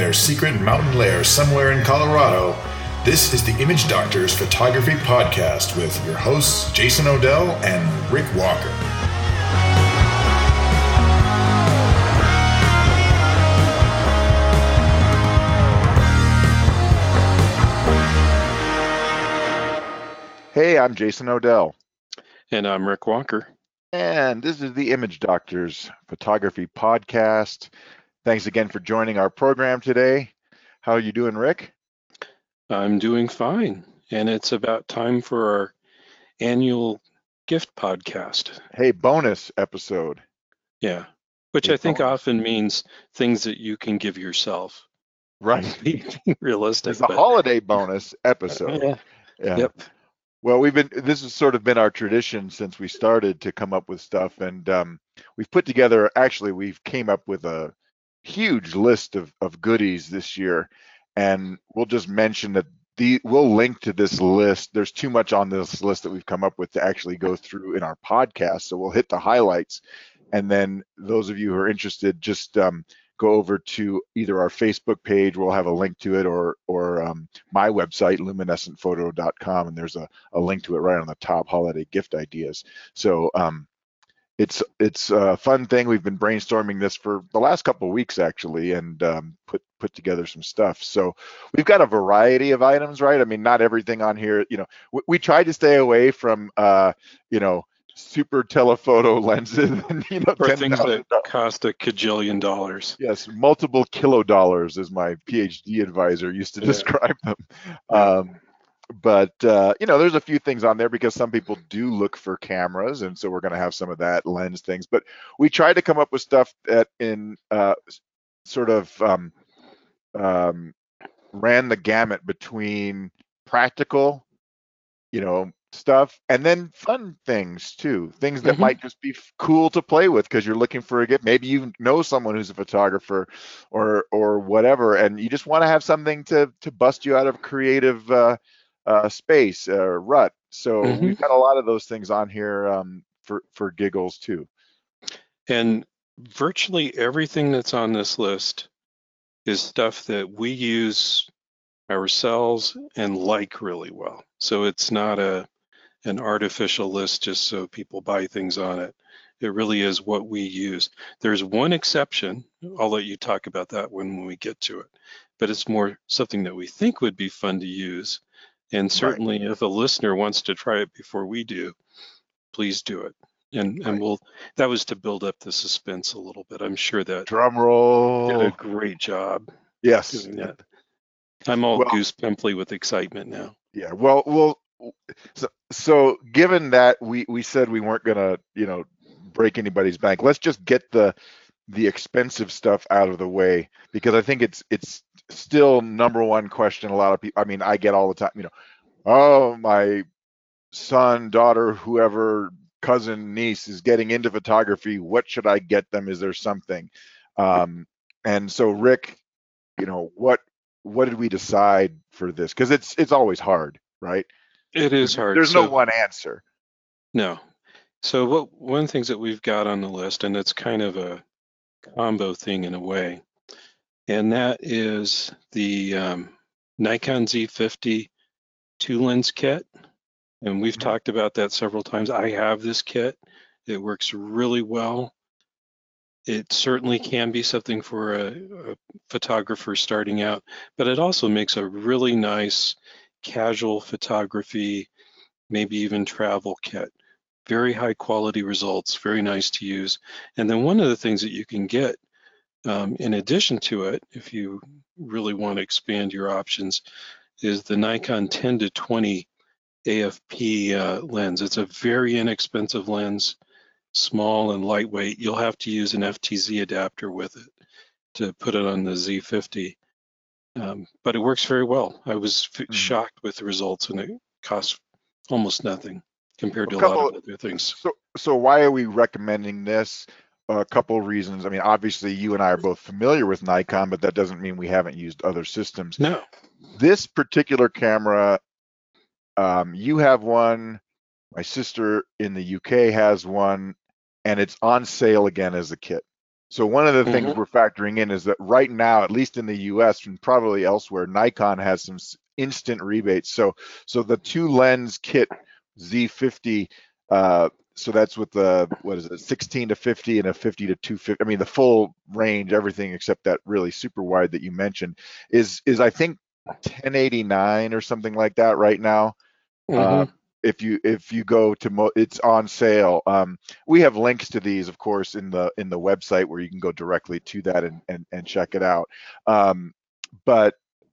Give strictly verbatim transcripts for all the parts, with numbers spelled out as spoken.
their secret mountain lair somewhere in Colorado, this is the Image Doctors Photography Podcast with your hosts, Jason Odell and Rick Walker. Hey, I'm Jason Odell. And I'm Rick Walker. And this is the Image Doctors Photography Podcast. Thanks again for joining our program today. How are you doing, Rick? I'm doing fine. And it's about time for our annual gift podcast. Hey, bonus episode. Yeah, which hey, I think bonus. often means things that you can give yourself. Right. Being realistic. It's a but... holiday bonus episode. yeah. Yeah. Yep. Well, we've been, this has sort of been our tradition since we started to come up with stuff. And um, we've put together, actually, we've came up with a huge list of, of goodies this year. And we'll just mention that the we'll link to this list. There's too much on this list that we've come up with to actually go through in our podcast. So we'll hit the highlights. And then those of you who are interested, just um, go over to either our Facebook page, we'll have a link to it, or or um, my website, luminescent photo dot com, and there's a, a link to it right on the top, holiday gift ideas. So um, it's it's a fun thing. We've been brainstorming this for the last couple of weeks, actually, and um, put put together some stuff. So we've got a variety of items, right? I mean, not everything on here, you know, we, we tried to stay away from, uh, you know, super telephoto lenses, and, you know, or things that cost a cajillion dollars. Yes, multiple kilo dollars, as my PhD advisor used to yeah. describe them. Yeah. Um, but uh, you know, there's a few things on there because some people do look for cameras, and so we're going to have some of that lens things. But we tried to come up with stuff that in uh, sort of um, um, ran the gamut between practical, you know, stuff, and then fun things too, things that mm-hmm. might just be f- cool to play with because you're looking for a gift. Maybe you know someone who's a photographer or or whatever, and you just want to have something to to bust you out of creative uh, uh, space uh, rut. So mm-hmm. we've got a lot of those things on here um, for for giggles too. And virtually everything that's on this list is stuff that we use ourselves and like really well. So it's not a an artificial list just so people buy things on it. It really is what we use. There's one exception. I'll let you talk about that when, when we get to it, but it's more something that we think would be fun to use. And certainly right. if a listener wants to try it before we do, please do it. And right. and we'll, that was to build up the suspense a little bit. I'm sure that drum roll did a great job. Yes. Doing that. I'm all well, goose pimply with excitement now. Yeah, well, well, so, so given that we, we said we weren't gonna, you know, break anybody's bank, let's just get the the expensive stuff out of the way, because I think it's it's still number one question. A lot of people, I mean, I get all the time, you know, oh, my son, daughter, whoever, cousin, niece is getting into photography. What should I get them? Is there something? Um, and so, Rick, you know, what what did we decide for this? Because it's it's always hard, right? It is hard. There's so, no one answer. No. So what one of the things that we've got on the list, and it's kind of a combo thing in a way, and that is the um, Nikon Z fifty two lens kit. And we've mm-hmm. talked about that several times. I have this kit. It works really well. It certainly can be something for a, a photographer starting out, but it also makes a really nice casual photography, maybe even travel kit. Very high quality results, very nice to use. And then one of the things that you can get um, in addition to it, if you really want to expand your options, is the Nikon ten to twenty A F P uh, lens. It's a very inexpensive lens, small and lightweight. You'll have to use an F T Z adapter with it to put it on the Z fifty. Um, but it works very well. I was f- mm-hmm. shocked with the results, and it costs almost nothing compared to a, a lot of other things. So, so why are we recommending this? A couple of reasons. I mean, obviously, you and I are both familiar with Nikon, but that doesn't mean we haven't used other systems. No. This particular camera, um, you have one. My sister in the U K has one, and it's on sale again as a kit. So one of the things Mm-hmm. we're factoring in is that right now, at least in the U S and probably elsewhere, Nikon has some instant rebates. So so the two lens kit Z fifty, uh, so that's with the, what is it, sixteen to fifty and a fifty to two fifty. I mean, the full range, everything except that really super wide that you mentioned is is I think ten eighty-nine or something like that right now. Uh, Mm-hmm. if you if you go to mo it's on sale. Um, we have links to these, of course, in the in the website where you can go directly to that and and, and check it out. Um, but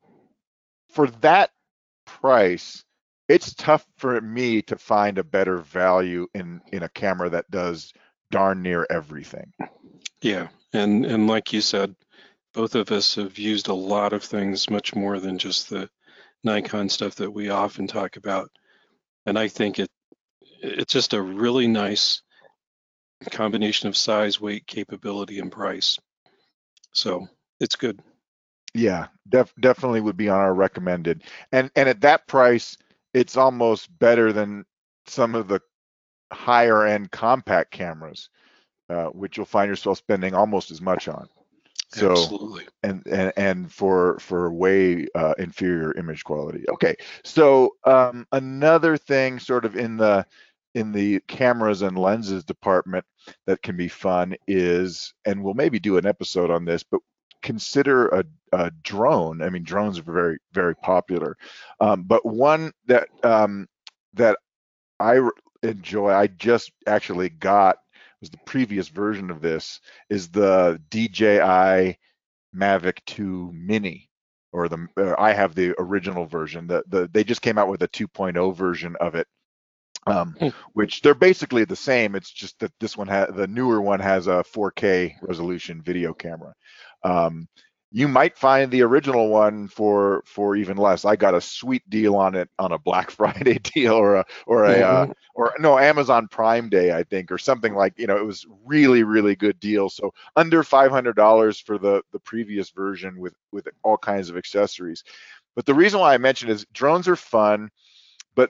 for that price, it's tough for me to find a better value in in a camera that does darn near everything. Yeah, and and like you said, both of us have used a lot of things, much more than just the Nikon stuff that we often talk about. And I think it it's just a really nice combination of size, weight, capability, and price. So it's good. Yeah, def definitely would be on our recommended. And and at that price, it's almost better than some of the higher end compact cameras, uh, which you'll find yourself spending almost as much on. So, Absolutely. and and, and for for way uh, inferior image quality. Okay, so um, another thing, sort of in the in the cameras and lenses department that can be fun is, and we'll maybe do an episode on this, but consider a, a drone. I mean, drones are very very popular, um, but one that um, that I r- enjoy, I just actually got, was the previous version of this, is the D J I Mavic two Mini, or the uh, I have the original version. The the they just came out with a two point oh version of it, um, Hmm. which they're basically the same. It's just that this one has, the newer one has a four K resolution video camera. Um, you might find the original one for for even less. I got a sweet deal on it on a Black Friday deal, or a or a uh, Mm-hmm. or no, Amazon Prime Day, I think, or something, like, you know, it was really really good deal. So under five hundred dollars for the the previous version with with all kinds of accessories. But the reason why I mentioned is drones are fun, but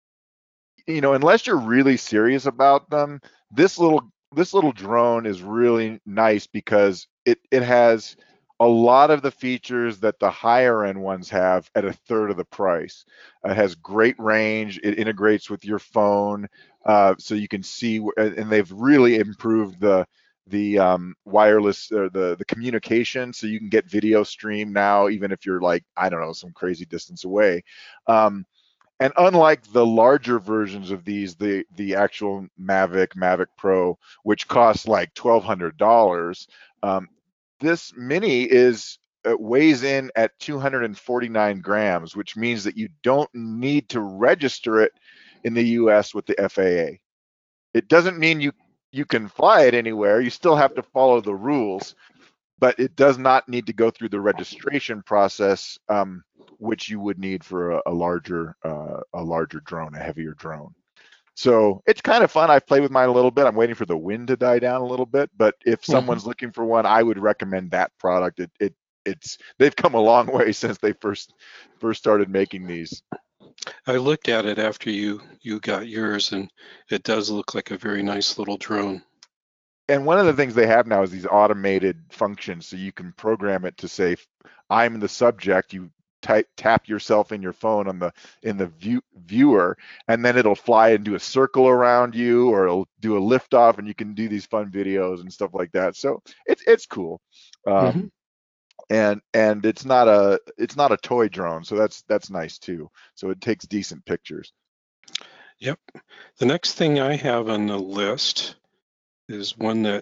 you know, unless you're really serious about them, this little this little drone is really nice because it it has a lot of the features that the higher end ones have at a third of the price. It has great range. It integrates with your phone, uh, so you can see, and they've really improved the the um, wireless, or the the communication, so you can get video stream now, even if you're, like, I don't know, some crazy distance away. Um, and unlike the larger versions of these, the the actual Mavic, Mavic Pro, which costs like twelve hundred dollars, um, this Mini is uh, weighs in at two hundred forty-nine grams, which means that you don't need to register it in the U S with the F A A. It doesn't mean you you can fly it anywhere. You still have to follow the rules, but it does not need to go through the registration process, um, which you would need for a, a larger uh, a larger drone, a heavier drone. So it's kind of fun. I've played with mine a little bit. I'm waiting for the wind to die down a little bit, but if Mm-hmm. someone's looking for one, I would recommend that product. It it it's they've come a long way since they first first started making these. I looked at it after you you got yours, and it does look like a very nice little drone. And one of the things they have now is these automated functions, so you can program it to say, I'm the subject. You type tap yourself in your phone on the in the view, viewer, and then it'll fly and do a circle around you, or it'll do a lift off, and you can do these fun videos and stuff like that. So it's it's cool. Mm-hmm. Um, and and it's not a it's not a toy drone, so that's that's nice too. So it takes decent pictures. Yep. The next thing I have on the list is one that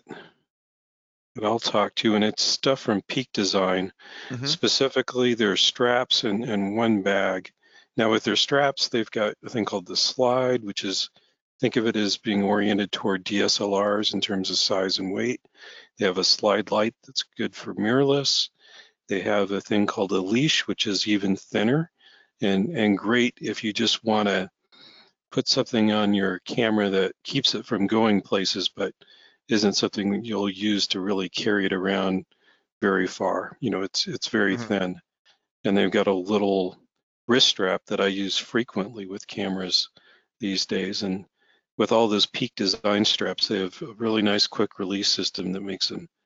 that I'll talk to, and it's stuff from Peak Design. Mm-hmm. Specifically, their straps and, and one bag. Now, with their straps, they've got a thing called the Slide, which is, think of it as being oriented toward D S L Rs in terms of size and weight. They have a slide light that's good for mirrorless. They have a thing called a leash, which is even thinner and, and great if you just want to put something on your camera that keeps it from going places, but isn't something that you'll use to really carry it around very far. You know, it's it's very Mm-hmm. thin. And they've got a little wrist strap that I use frequently with cameras these days. And with all those Peak Design straps, they have a really nice quick release system that makes them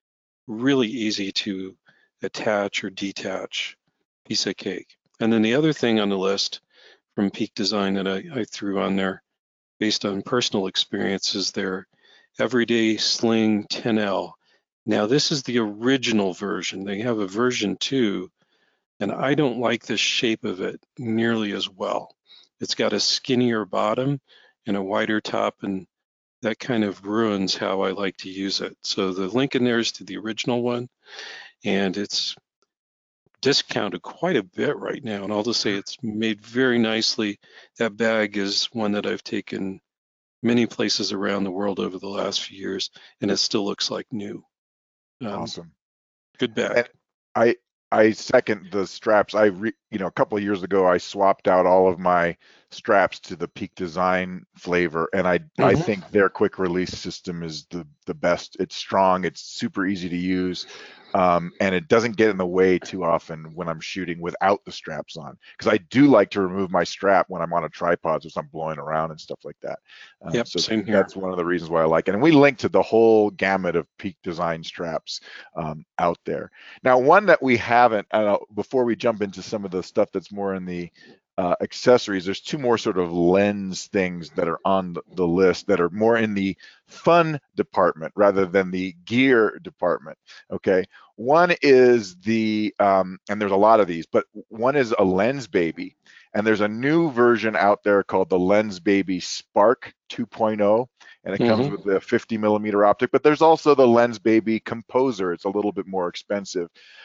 really easy to attach or detach. Piece of cake. And then the other thing on the list from Peak Design that I, I threw on there based on personal experience is their Everyday Sling ten L. Now this is the original version. They have a version two, and I don't like the shape of it nearly as well. It's got a skinnier bottom and a wider top, and that kind of ruins how I like to use it. So the link in there is to the original one, and it's discounted quite a bit right now. And I'll just say it's made very nicely. That bag is one that I've taken many places around the world over the last few years, and it still looks like new. Um, Awesome. Good bag. And I I second the straps. I re, you know a couple of years ago I swapped out all of my straps to the Peak Design flavor, and I mm-hmm. I think their quick release system is the the best. It's strong. It's super easy to use. Um, and it doesn't get in the way too often when I'm shooting without the straps on, because I do like to remove my strap when I'm on a tripod, so I'm blowing around and stuff like that. Um, yep, so same here. That's one of the reasons why I like it. And we link to the whole gamut of Peak Design straps um, out there. Now, one that we haven't, uh, before we jump into some of the stuff that's more in the Uh, accessories, there's two more sort of lens things that are on the, the list that are more in the fun department rather than the gear department. Okay, one is the um, and there's a lot of these, but one is a Lensbaby, and there's a new version out there called the Lensbaby Spark two point oh, and it mm-hmm. comes with the fifty millimeter optic. But there's also the Lensbaby Composer. It's a little bit more expensive.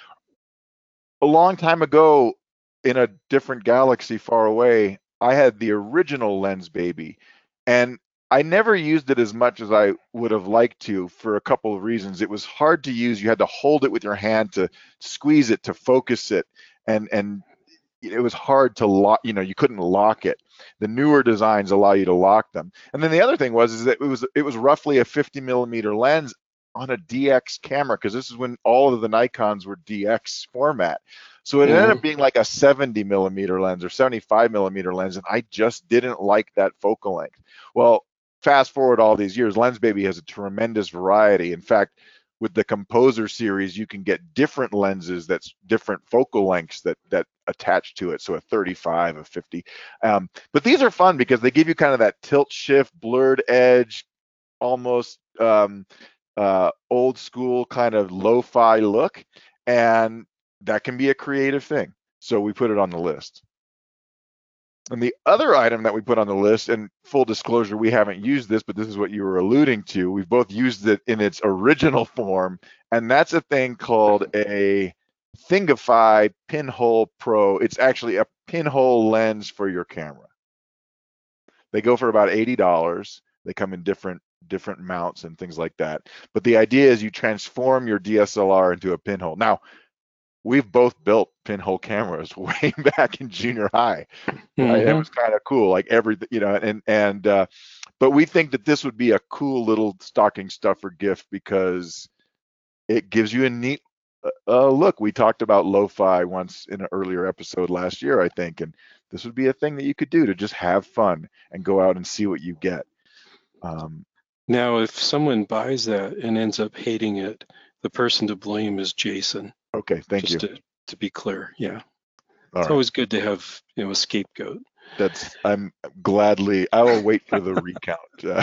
A long time ago, in a different galaxy far away, I had the original Lensbaby, and I never used it as much as I would have liked to for a couple of reasons. It was hard to use. You had to hold it with your hand to squeeze it, to focus it, and and it was hard to lock, you know, you couldn't lock it. The newer designs allow you to lock them. And then the other thing was is that it was it was roughly a fifty millimeter lens on a D X camera, because this is when all of the Nikons were D X format. So it mm-hmm. ended up being like a seventy millimeter lens or seventy-five millimeter lens, and I just didn't like that focal length. Well, fast forward all these years, Lensbaby has a tremendous variety. In fact, with the Composer series, you can get different lenses that's different focal lengths that that attach to it. So a thirty-five, a fifty. Um, but these are fun because they give you kind of that tilt shift, blurred edge, almost um, uh, old school kind of lo-fi look, and that can be a creative thing. So we put it on the list. And the other item that we put on the list, and full disclosure, we haven't used this, but this is what you were alluding to. We've both used it in its original form, and that's a thing called a Thingify Pinhole Pro. It's actually a pinhole lens for your camera. They go for about eighty dollars. They come in different different mounts and things like that. But the idea is you transform your D S L R into a pinhole. Now, we've both built pinhole cameras way back in junior high. Right? Mm-hmm. It was kind of cool, like everything, you know, and, and, uh, but we think that this would be a cool little stocking stuffer gift because it gives you a neat uh, look. We talked about lo-fi once in an earlier episode last year, I think, and this would be a thing that you could do to just have fun and go out and see what you get. Um, now, if someone buys that and ends up hating it, the person to blame is Jason. Okay, thank Just you. To, to be clear, yeah. All it's right. always good to have, you know, a scapegoat. That's, I'm gladly, I will wait for the recount. Uh,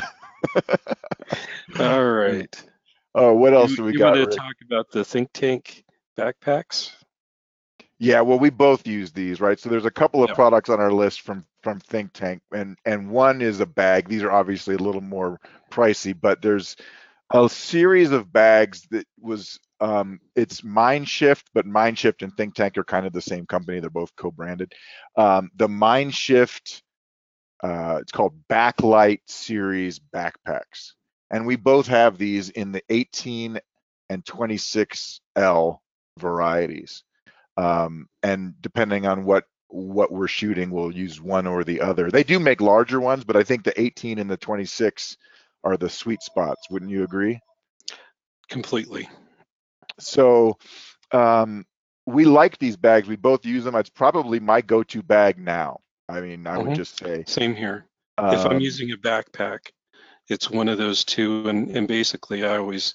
All right. Oh, what else you, do we you got? You want to talk about the Think Tank backpacks? Yeah, well, we both use these, right? So there's a couple of yep. products on our list from from Think Tank, and and one is a bag. These are obviously a little more pricey, but there's a series of bags that was um, it's Mindshift, but Mindshift and Think Tank are kind of the same company. They're both co-branded. Um, the Mindshift, uh, it's called Backlight Series backpacks, and we both have these in the eighteen and twenty-six L varieties. Um, and depending on what what we're shooting, we'll use one or the other. They do make larger ones, but I think the eighteen and the twenty-six are the sweet spots. Wouldn't you agree? Completely. So um, we like these bags. We both use them. It's probably my go-to bag now. I mean, I mm-hmm. would just say. Same here. Um, if I'm using a backpack, it's one of those two, and, and basically I always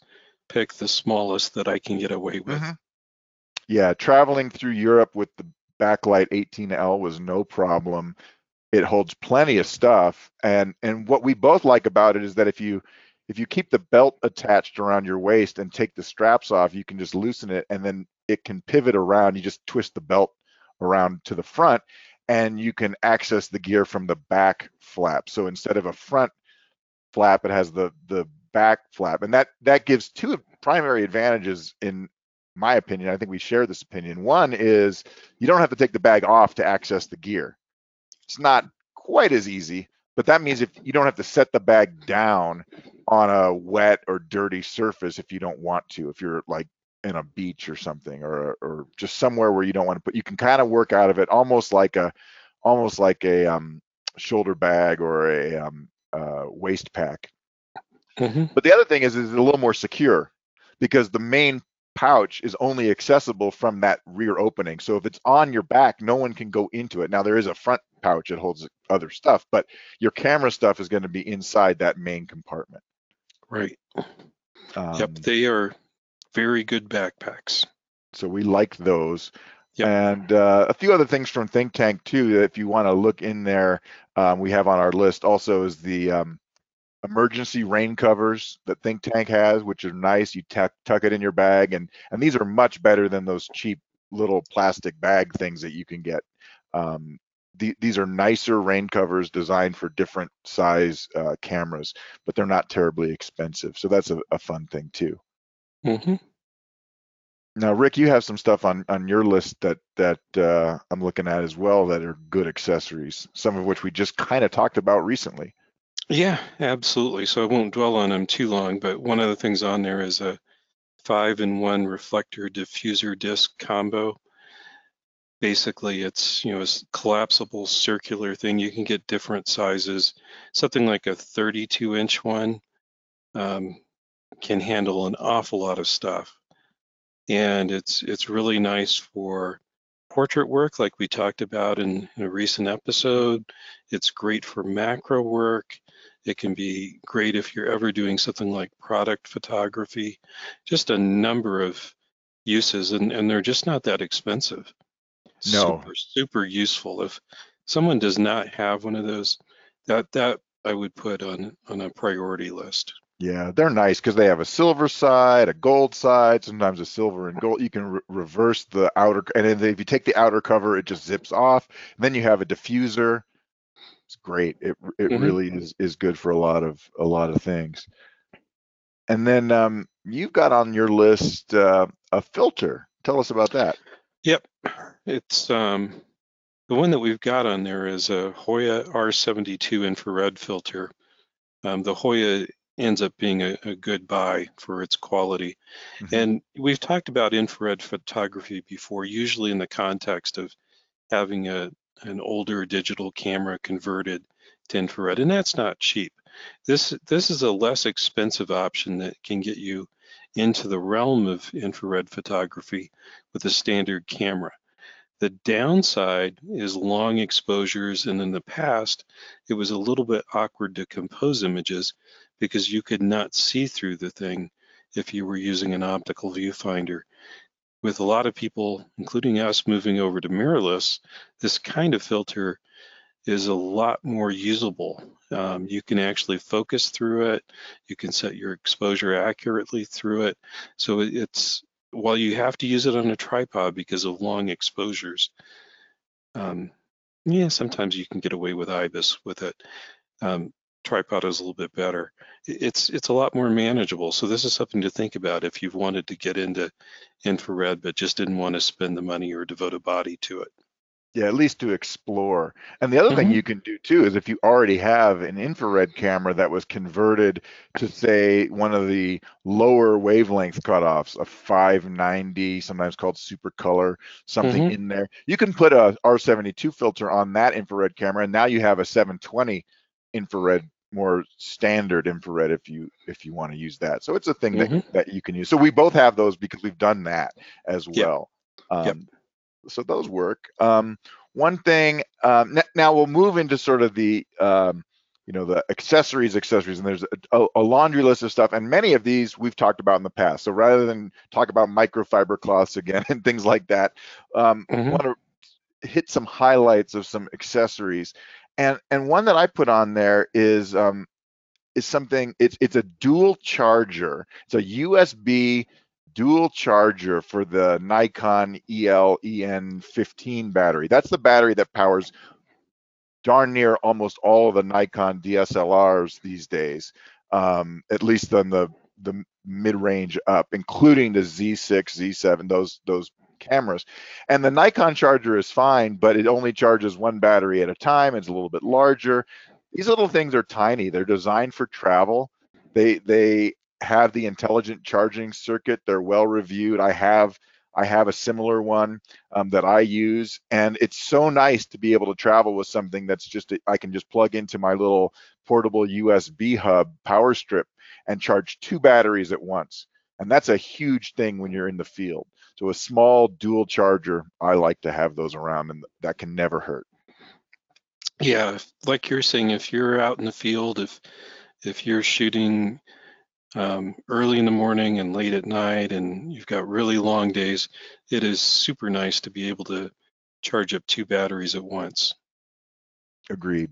pick the smallest that I can get away with. Mm-hmm. Yeah, traveling through Europe with the Backlight eighteen L was no problem. It holds plenty of stuff, and and what we both like about it is that if you if you keep the belt attached around your waist and take the straps off, you can just loosen it, and then it can pivot around. You just twist the belt around to the front, and you can access the gear from the back flap. So instead of a front flap, it has the the back flap, and that that gives two primary advantages in my opinion. I think we share this opinion. One is you don't have to take the bag off to access the gear. It's not quite as easy, but that means if you don't have to set the bag down on a wet or dirty surface if you don't want to, if you're like in a beach or something, or or just somewhere where you don't want to put, you can kind of work out of it almost like a almost like a um, shoulder bag or a um, uh, waist pack. Mm-hmm. But the other thing is, is it's a little more secure because the main pouch is only accessible from that rear opening. So if it's on your back, no one can go into it. Now there is a front pouch that holds other stuff, but your camera stuff is going to be inside that main compartment. Right. Um, Yep, they are very good backpacks. So we like those. Yep. And uh, a few other things from Think Tank too, that if you want to look in there, um, we have on our list also is the um, emergency rain covers that Think Tank has, which are nice. You tuck tuck it in your bag, and and these are much better than those cheap little plastic bag things that you can get. Um, the, these are nicer rain covers designed for different size uh, cameras, but they're not terribly expensive. So that's a, a fun thing too. Mm-hmm. Now, Rick, you have some stuff on on your list that that uh, I'm looking at as well that are good accessories, some of which we just kind of talked about recently. Yeah, absolutely. So I won't dwell on them too long, but one of the things on there is a five in one reflector diffuser disc combo. Basically, it's, you know, a collapsible circular thing. You can get different sizes. Something like a thirty-two inch one um, can handle an awful lot of stuff. And it's it's really nice for portrait work, like we talked about in, in a recent episode. It's great for macro work. It can be great if you're ever doing something like product photography. Just a number of uses, and, and they're just not that expensive. No. Super, super useful. If someone does not have one of those, that that I would put on on a priority list. Yeah, they're nice because they have a silver side, a gold side, sometimes a silver and gold. You can re reverse the outer, and then if you take the outer cover, it just zips off. And then you have a diffuser. It's great. It it Mm-hmm. really is is good for a lot of a lot of things. And then um, you've got on your list uh, a filter. Tell us about that. Yep, it's um, the one that we've got on there is a Hoya R seventy-two infrared filter. Um, the Hoya ends up being a, a good buy for its quality. Mm-hmm. And we've talked about infrared photography before, usually in the context of having a an older digital camera converted to infrared, and that's not cheap. This this is a less expensive option that can get you into the realm of infrared photography with a standard camera. The downside is long exposures, and in the past, it was a little bit awkward to compose images because you could not see through the thing if you were using an optical viewfinder. With a lot of people, including us, moving over to mirrorless, this kind of filter is a lot more usable. Um, you can actually focus through it. You can set your exposure accurately through it. So it's, while you have to use it on a tripod because of long exposures, um, yeah, sometimes you can get away with I B I S with it. Um, tripod is a little bit better. It's it's a lot more manageable. So this is something to think about if you've wanted to get into infrared but just didn't want to spend the money or devote a body to it. Yeah, at least to explore. And the other Mm-hmm. thing you can do too is if you already have an infrared camera that was converted to, say, one of the lower wavelength cutoffs, a five ninety, sometimes called super color, something Mm-hmm. in there, you can put a R seventy-two filter on that infrared camera, and now you have a seven twenty infrared, more standard infrared if you if you want to use that. So it's a thing Mm-hmm. that that you can use. So we both have those because we've done that as well. Yep. Um, yep. So those work. Um, one thing, um, n- now we'll move into sort of the um, you know, the accessories, accessories, and there's a, a laundry list of stuff. And many of these we've talked about in the past. So rather than talk about microfiber cloths again and things like that, um, Mm-hmm. want to hit some highlights of some accessories. And and one that I put on there is um, is something. It's it's a dual charger. It's a U S B dual charger for the Nikon E L E N fifteen battery. That's the battery that powers darn near almost all of the Nikon D S L Rs these days, um, at least on the the mid-range up, including the Z six, Z seven, those those cameras. And the Nikon charger is fine, but it only charges one battery at a time. It's a little bit larger. These little things are tiny. They're designed for travel. They they have the intelligent charging circuit. They're well reviewed. I have I have a similar one um, that I use, and it's so nice to be able to travel with something that's just I can just plug into my little portable U S B hub power strip and charge two batteries at once. And that's a huge thing when you're in the field. So a small dual charger, I like to have those around, and that can never hurt. Yeah, if- like you're saying, if you're out in the field, if if you're shooting um, early in the morning and late at night, and you've got really long days, it is super nice to be able to charge up two batteries at once. Agreed.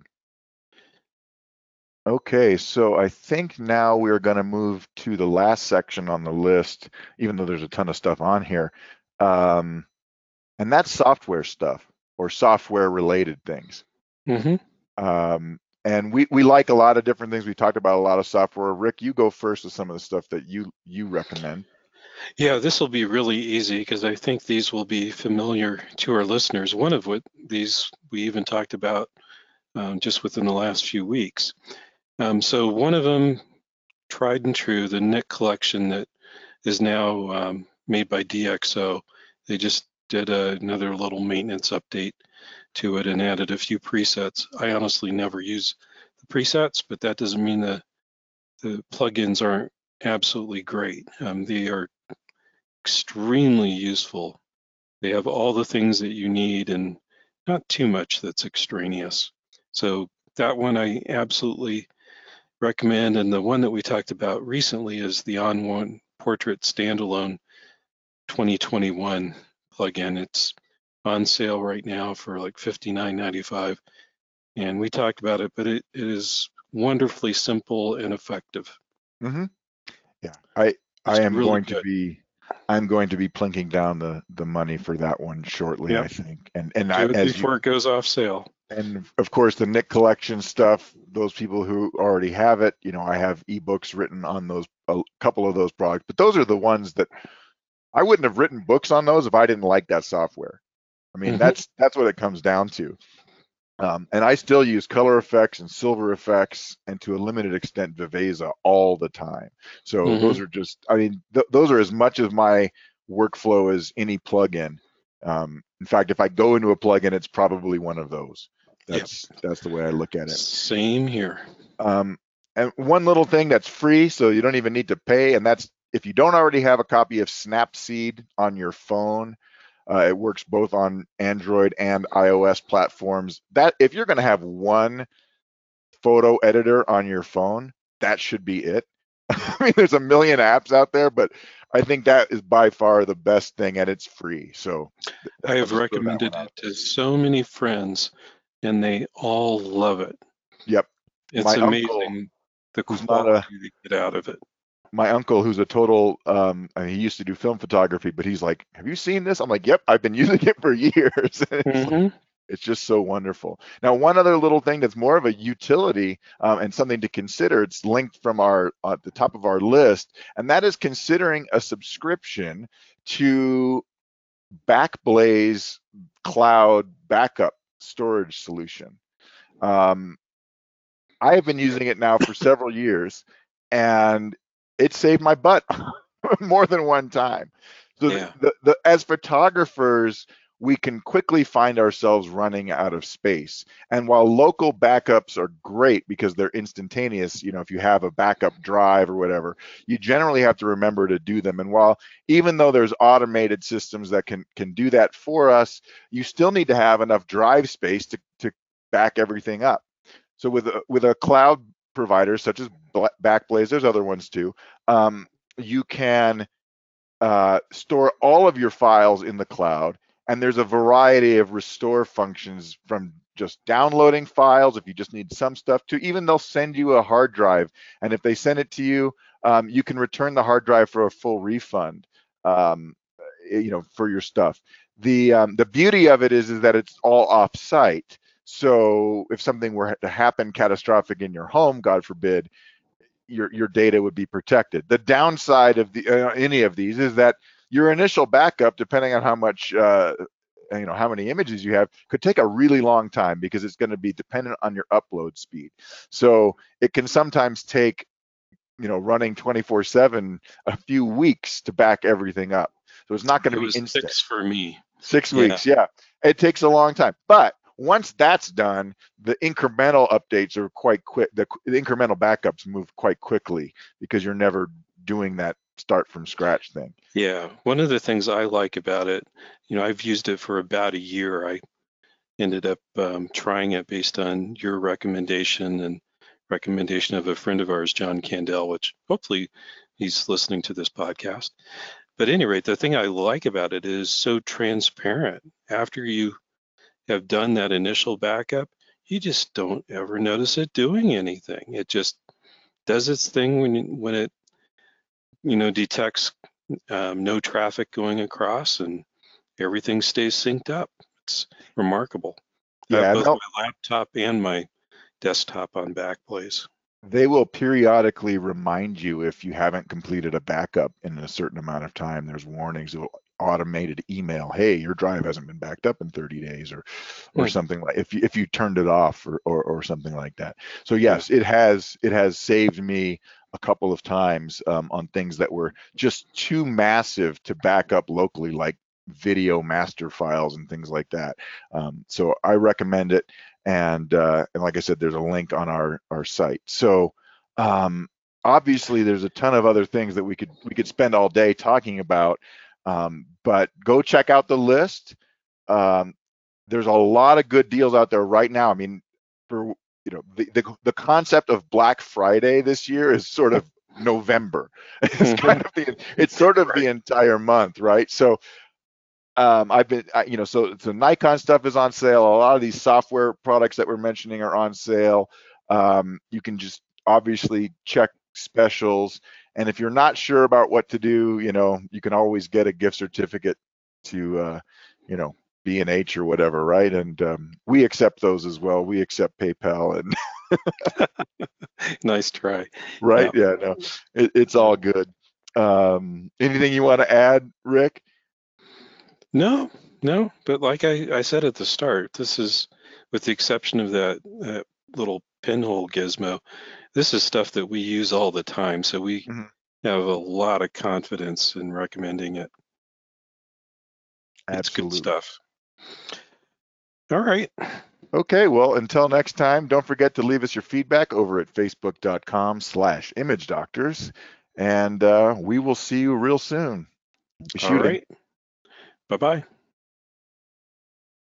Okay, so I think now we're going to move to the last section on the list, even though there's a ton of stuff on here. Um, and that's software stuff or software related things. Mm-hmm. Um, and we, we like a lot of different things. We talked about a lot of software. Rick, you go first with some of the stuff that you, you recommend. Yeah, this will be really easy because I think these will be familiar to our listeners. One of what these we even talked about um, just within the last few weeks. Um, so one of them, tried and true, the Nik collection that is now um, made by D X O. They just did a, another little maintenance update to it and added a few presets. I honestly never use the presets, but that doesn't mean that the plugins aren't absolutely great. Um, they are extremely useful. They have all the things that you need and not too much that's extraneous. So that one I absolutely recommend. And the one that we talked about recently is the On One Portrait Standalone twenty twenty-one plugin. It's on sale right now for like fifty-nine ninety-five. And we talked about it, but it, it is wonderfully simple and effective. Mm-hmm. Yeah, I It's I am really going good. to be I'm going to be plinking down the the money for that one shortly. Yep. I think, and and Do I, it as before you it goes off sale. and of course the Nik collection stuff. Those people who already have it, you know, I have ebooks written on those, a couple of those products, but those are the ones that I wouldn't have written books on those if I didn't like that software. I mean, Mhm. that's that's what it comes down to. Um, and I still use color effects and silver effects, and to a limited extent Viveza all the time. So Mhm. those are just, I mean, th- those are as much of my workflow as any plugin. Um, in fact, if I go into a plugin, it's probably one of those. That's that's the way I look at it. Same here. Um, and one little thing that's free, so you don't even need to pay, and that's if you don't already have a copy of Snapseed on your phone. Uh, it works both on Android and iOS platforms. That if you're going to have one photo editor on your phone, that should be it. I mean, there's a million apps out there, but I think that is by far the best thing, and it's free. So I have recommended it to so many friends, and they all love it. Yep. It's My amazing uncle, the who's not quality a they get out of it. my uncle, who's a total, um, I mean, he used to do film photography, but he's like, "Have you seen this?" I'm like, "Yep, I've been using it for years." It's, like, Mhm. it's just so wonderful. Now, one other little thing that's more of a utility um, and something to consider. It's linked from our uh, at the top of our list, and that is considering a subscription to Backblaze Cloud backup storage solution. Um, I have been using it now for several years, and it saved my butt more than one time. So Yeah. the, the, the, as photographers, we can quickly find ourselves running out of space. And while local backups are great because they're instantaneous, you know, if you have a backup drive or whatever, you generally have to remember to do them. And while even though there's automated systems that can can do that for us, you still need to have enough drive space to, to back everything up. So with a, with a cloud provider such as Backblaze, there's other ones too. Um, you can uh, store all of your files in the cloud, and there's a variety of restore functions, from just downloading files if you just need some stuff, to even they'll send you a hard drive, and if they send it to you, um, you can return the hard drive for a full refund, um, you know, for your stuff. The um, the beauty of it is is that it's all off-site. So if something were to happen catastrophic in your home, God forbid, your your data would be protected. The downside of the uh, any of these is that your initial backup, depending on how much uh, you know, how many images you have, could take a really long time, because it's going to be dependent on your upload speed. So it can sometimes take, you know, running twenty-four seven, a few weeks to back everything up. So it's not going to It be was instant. six for me. Six Yeah. weeks, yeah. It takes a long time. But once that's done, the incremental updates are quite quick. The, the incremental backups move quite quickly, because you're never doing that start from scratch thing. Yeah, one of the things I like about it, you know, I've used it for about a year. I ended up um, trying it based on your recommendation and recommendation of a friend of ours, John Candell, which hopefully he's listening to this podcast. But at any rate, the thing I like about it is so transparent. After you have done that initial backup, you just don't ever notice it doing anything. It just does its thing when when it, you know, detects um, no traffic going across, and everything stays synced up. It's remarkable. I have Yeah, both they'll, my laptop and my desktop on Backblaze. they will periodically remind you if you haven't completed a backup in a certain amount of time. There's warnings, it'll automated email, hey, your drive hasn't been backed up in thirty days, or or Hmm. something, like if you if you turned it off, or, or or something like that. So Yeah. yes, it has it has saved me a couple of times um, on things that were just too massive to back up locally, like video master files and things like that. Um, so I recommend it, and uh, and like I said, there's a link on our our site. So um, obviously, there's a ton of other things that we could we could spend all day talking about. Um, but go check out the list. Um, there's a lot of good deals out there right now. I mean, for you know, the, the the concept of Black Friday this year is sort of November. It's kind of the it's sort of Right. the entire month, right? So um, I've been, I, you know, so so Nikon stuff is on sale. A lot of these software products that we're mentioning are on sale. Um, you can just obviously check specials, and if you're not sure about what to do, you know, you can always get a gift certificate to, uh, you know, B and H or whatever, right? And um, we accept those as well. We accept PayPal, and Nice try. right, Yeah. yeah, no, it, it's all good. Um, anything you want to add, Rick? No, no, but like I, I said at the start, this is, with the exception of that, that little pinhole gizmo, this is stuff that we use all the time. So we Mhm. have a lot of confidence in recommending it. It's good Absolutely. stuff. All right. Okay, well, until next time, don't forget to leave us your feedback over at facebook.com slash image doctors, and uh, we will see you real soon. Be All shooting. right. Bye-bye.